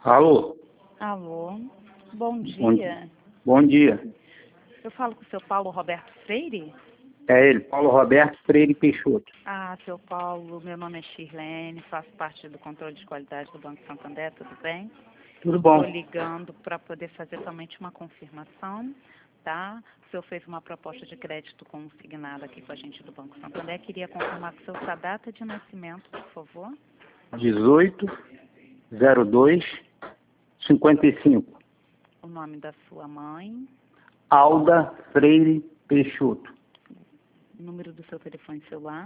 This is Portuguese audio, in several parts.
Alô? Alô, bom Bom, dia. bom dia. Eu falo com o seu Paulo Roberto Freire? É ele, Paulo Roberto Freire Peixoto. Ah, seu Paulo, meu nome é Shirlene, faço parte do controle de qualidade do Banco Santander, tudo bem? Tudo bom? Estou ligando para poder fazer somente uma confirmação, tá? O senhor fez uma proposta de crédito consignada aqui com a gente do Banco Santander. Queria confirmar com o senhor sua data de nascimento, por favor. 18/02/55. O nome da sua mãe, Alda Freire Peixoto. o número do seu telefone celular.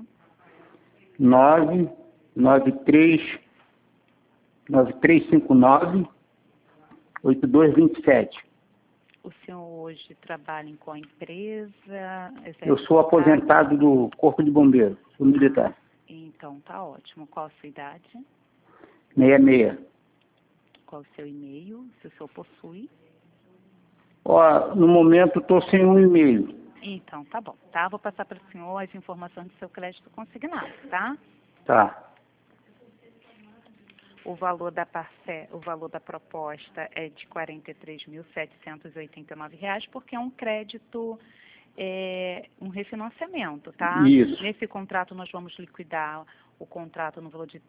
9359-8227. O senhor hoje trabalha em qual empresa? Eu sou aposentado do Corpo de Bombeiros, sou militar. Então, tá ótimo. Qual a sua idade? 66. Qual o seu e-mail, se o senhor possui? Ó, no momento estou sem um e-mail. Então, tá bom, tá? Vou passar para o senhor as informações do seu crédito consignado, tá? Tá. O valor da proposta é de R$ 43.789, porque é um crédito, um refinanciamento, tá? Isso. Nesse contrato nós vamos liquidar o contrato no valor de R$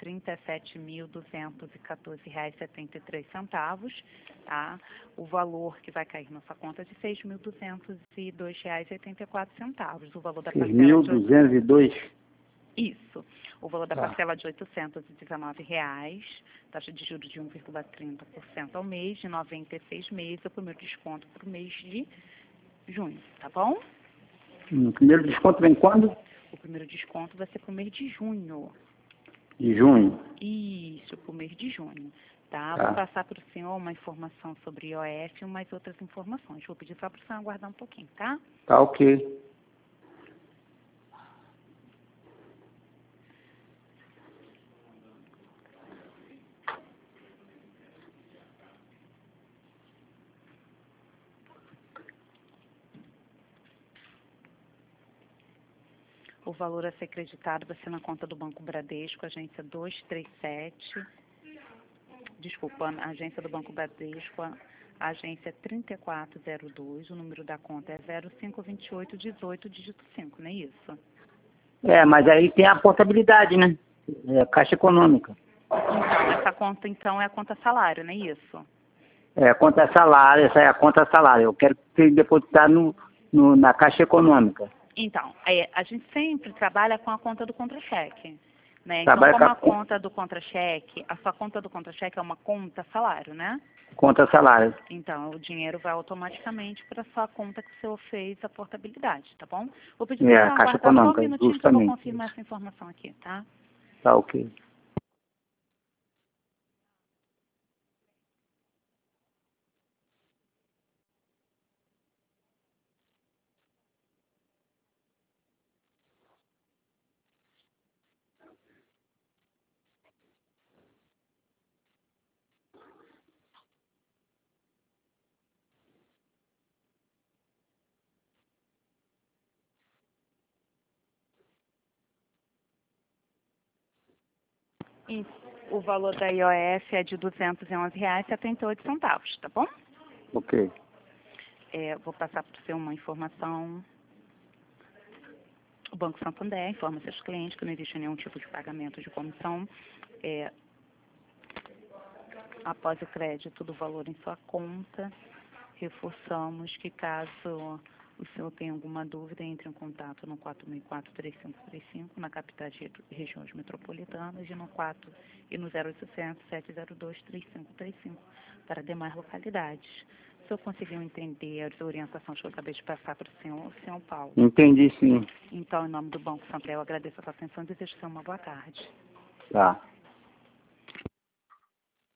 37.214,73, tá? O valor que vai cair na sua conta é de R$ 6.202,84. O valor da parcela de 6.202. isso. O valor da Tá. parcela de R$ 819, taxa de juros de 1,30% ao mês, de 96 meses, o primeiro desconto para o mês de junho, tá bom? O primeiro desconto vem quando? O primeiro desconto vai ser para o mês de junho. De junho. Isso, para o mês de junho. Tá? Tá. Vou passar para o senhor uma informação sobre IOF e umas outras informações. Vou pedir só para o senhor aguardar um pouquinho, tá? Tá ok. O valor a ser creditado vai ser na conta do Banco Bradesco, agência 237. Desculpa, a agência do Banco Bradesco, a agência 3402. O número da conta é 052818, dígito 5, não é isso? É, mas aí tem a portabilidade, né? É a Caixa Econômica. Então, essa conta, então, é a conta salário, não é isso? É a conta salário, essa é a conta salário. Eu quero que depositar na Caixa Econômica. Então, a gente sempre trabalha com a conta do contra-cheque, né? Então, Trabalha como com a conta do contra-cheque, a sua conta do contra-cheque é uma conta salário, né? conta salário. Então, o dinheiro vai automaticamente para a sua conta que o senhor fez a portabilidade, tá bom? Vou pedir É, para o a senhor Caixa aguardar só um Econômica, minutinho que eu vou justamente. confirmar essa informação aqui, tá? Tá ok. E o valor da IOF é de R$ 211,78, tá bom? Ok. Vou passar para o senhor uma informação. O Banco Santander informa seus clientes que não existe nenhum tipo de pagamento de comissão após o crédito do valor em sua conta. Reforçamos que caso o senhor tenha alguma dúvida, entre em contato no 464-3535, na capital de regiões metropolitanas, e no 0800-702-3535, para demais localidades. O senhor conseguiu entender as orientações que eu acabei de passar para o senhor Paulo? Entendi sim. Então, em nome do Banco Santander, eu agradeço a sua atenção e desejo a você uma boa tarde. Tá.